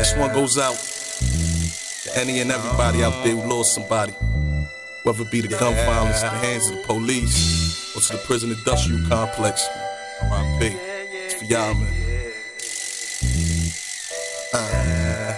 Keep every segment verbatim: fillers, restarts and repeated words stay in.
This one goes out to any and everybody out there who lost somebody, whether it be the gun violence in the hands of the police or to the prison industrial complex. R I P It's for y'all, man. Uh,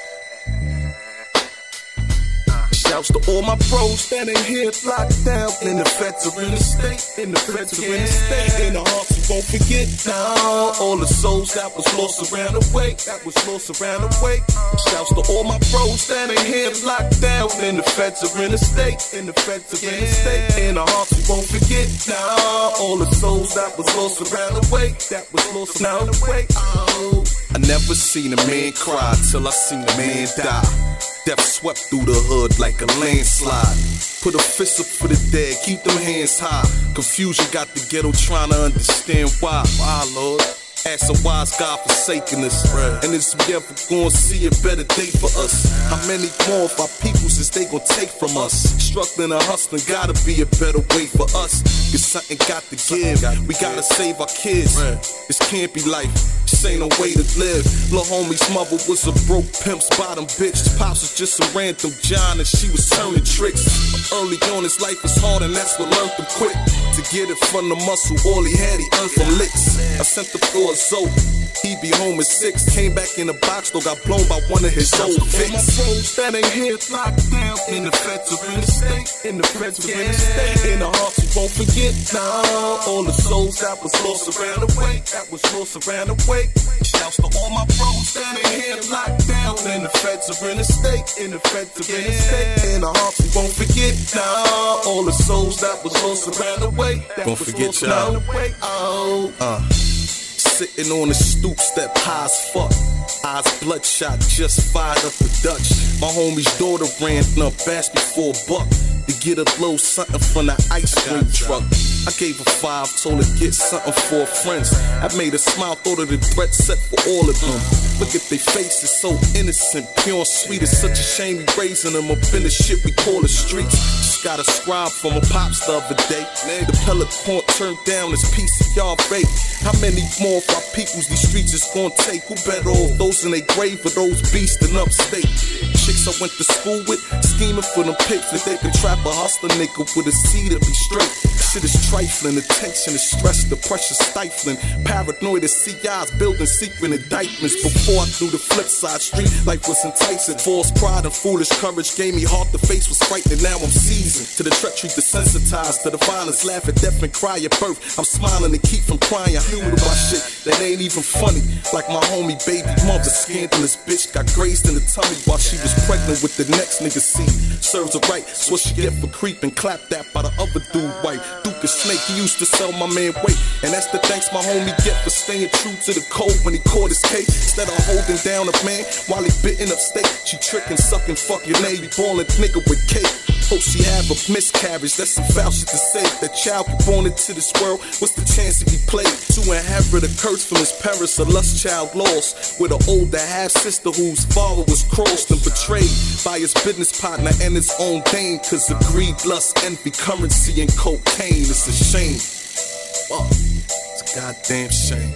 Shouts to all my bros that ain't here locked down in the feds are in the state, in the feds are in the state, in the hearts we won't forget now. All the souls that was lost around the way, that was lost around the way. Shouts to all my bros that ain't here locked down in the feds are in the state, in the feds are in the state, in the hearts we won't forget now. All the souls that was lost around the way, that was lost around the way. Oh, I never seen a man cry till I seen a man die. Death swept through the hood like a landslide. Put a fist up for the dead, keep them hands high. Confusion got the ghetto trying to understand why. Why, Lord? Ask a wise God forsaking us. And is we ever gonna see a better day for us? How many more of our peoples is they gonna take from us? Struggling and hustling, gotta be a better way for us. Cause something got to give. We gotta save our kids. This can't be life. This ain't no way to live. Lil' homie's mother was a broke pimp's bottom bitch. His pops was just a random John and she was turning tricks. Early on his life was hard and that's what learned him quick. To get it from the muscle, all he had he earned from licks. I sent the floor so he be home at six. Came back in the box, though got blown by one of his old fits. All my bros that ain't here locked down in the feds are in the state, in the feds are in the state, in the hearts we won't forget now. All the souls that was lost around the way, that was lost around the way. Shouts to all my bros that ain't here locked down in the feds are in the state, in the feds are in the state, in the hearts we won't forget now. All the souls that was lost around the way, that was lost around the way. Oh, uh. Sitting on the stoop step high as fuck. Eyes bloodshot, just fired up the Dutch. My homie's daughter ran up, asked me for a buck to get a little something from the ice cream truck. I gave her five, told her get something for her friends. I made her smile, thought of the threat set for all of them. Look at their faces, so innocent, pure and sweet. It's such a shame we raising them up in the shit we call the streets. Just got a scribe from a pops the other day. The pellet point turned down this piece of y'all bait. How many more of our peoples these streets is gonna take? Who better off, those in their grave or those beasts in upstate? Chicks I went to school with, scheming for them pics that they could trap a hustler nigga with a C to be straight. Shit is trifling, the tension is stress, the pressure stifling. Paranoid as C Is building secret indictments. Before I knew the flip side, street life was enticing. False pride and foolish courage gave me heart, the face was frightening. Now I'm seasoned to the treachery, desensitized to the violence, laugh at death and cry at birth. I'm smiling to keep from crying. Humor about shit that ain't even funny. Like my homie baby mother, scandalous bitch got grazed in the tummy while she was pregnant with the next nigga seed. Serves her right, that's what she get for creeping. Clapped that by the other dude white. Duke a snake, he used to sell my man weight. And that's the thanks my homie get for staying true to the code when he caught his case. Instead of holding down a man while he bitten upstate, she tricking, sucking, fucking lady, ballin' nigga with cake. Hope she have a miscarriage, that's some foul shit to say. That child be born into this world, what's the chance to be played? To inherit a curse from his parents, a lust child lost. With an older half-sister whose father was crossed and betrayed by his business partner and his own dame. Cause of greed, lust, envy, currency, and cocaine. It's a shame. Fuck, it's a goddamn shame.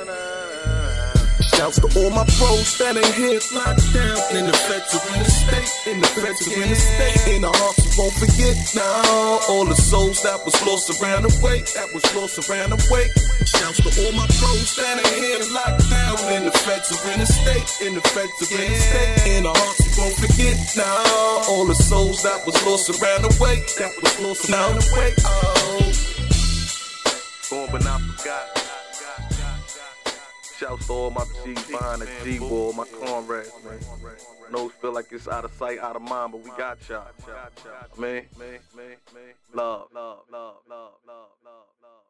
Shouts to all my bros that ain't here locked down in the feds are in the state, in the feds are in the state, in the hearts we won't forget now. All the souls that was lost around the way, that was lost around the way. Shouts to all my bros that ain't here locked down in the feds are in the state, in the feds are in the state, in the hearts we won't forget now. All the souls that was lost around the way, that was lost around the way. Oh, gone but not forgot. Shouts to all my G's behind the G-Wall, my comrades, man. Knows feel like it's out of sight, out of mind, but we got y'all. Man, love, love, love, love, love, love, love.